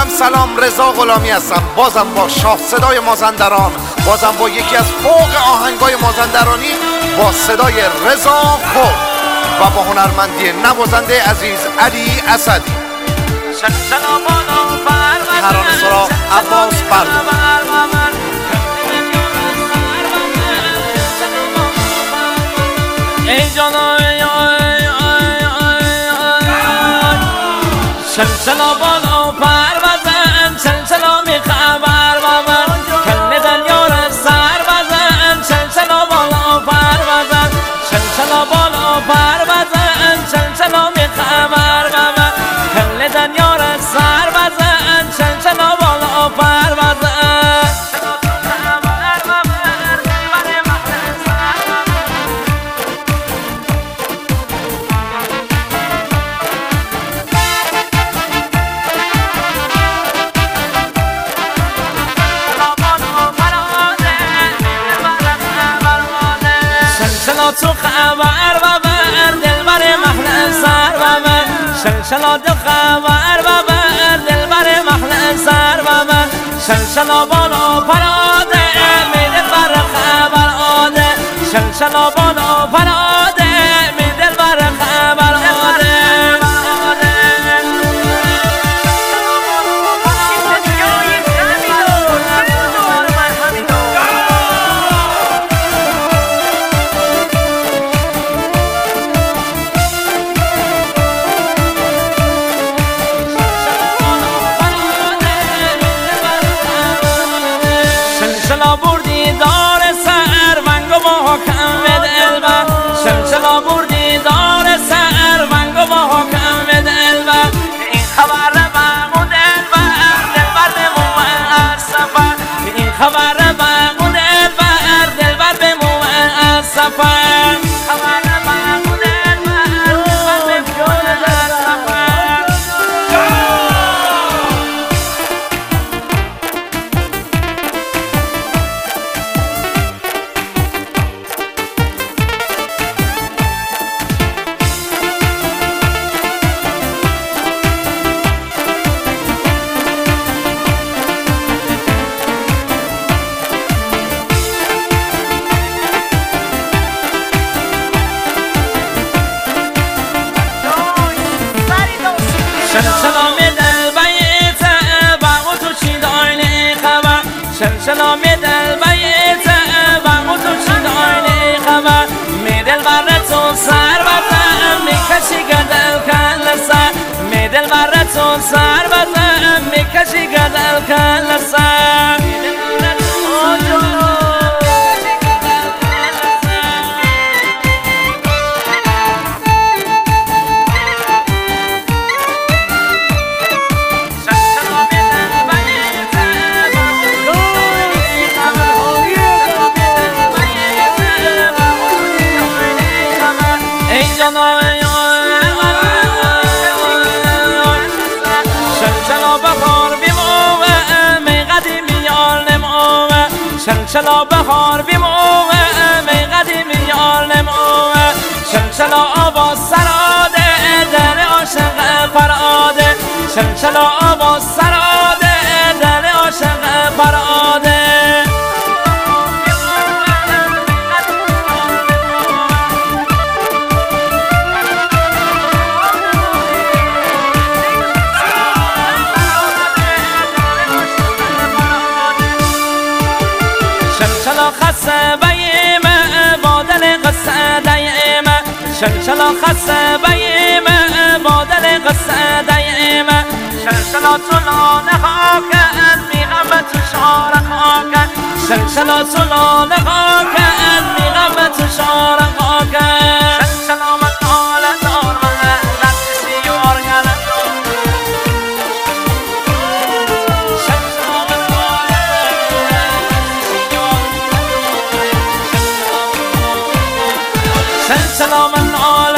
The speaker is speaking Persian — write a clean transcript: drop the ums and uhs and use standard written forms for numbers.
من سلام، رضا غلامی هستم. بازم با شاه صدای مازندران، بازم با یکی از فوق آهنگای مازندرانی با صدای رضا کرد و با هنرمندی نوازنده عزیز علی اسدی. ترانه سرا عباس بردو. ای جانم چلچلا بالا پر بزن، چلچلا می خبر بزن، کل یار سر بزن، چلچلا بالا پر بزن، چلچلا بالا پر بزن، چلچلا می خبر بزن، کل یار سر بزن، چلچلا بالا پر بزن. تو خبر ببر دلبر محل سر ببر، شلشلا دل خبر ببر دلبر محل سر ببر، شلشلا بالا پراده می دلبر خبر آده، شلشلا بالا پراده می دلبر خبر آده. شلشلا بردی دار سر ونگ و محکم دلبر، شلشلا بردی دار سر ونگ و محکم دلبر، این خبر بگو دلبر دلبر بمو از سفر، این خبر بگو دلبر دلبر بمو از سفر، خبر بگو دلبر دلبر بمو از سفر. شلشلا می دل بیت باغ تو چی داری خبر، شلشلا می دل بیت باغ تو چی داری خبر، می دل بر تو سر بزن می کشی گدل کل سر، می دل بر تو سر بزن می کشی گدل کل سر. شلشلا بهار بیموه می قدیمی یار نموه، شلشلا بهار بیموه می قدیمی یار نموه، شلشلا آواز سراده دل عاشق فراده، شلشلا آواز سراده دل عاشق فراده. شلشلا خسته بیمه بادل قصه دیمه، شلشلا خسته بیمه بادل قصه دیمه، شلشلا طولانه خاکن میغم تو شار خاکن، شلشلا طولانه خاکن میغم تو شار خاکن. شلشلا من حالا دار من لطسی یار گلن شلشلا من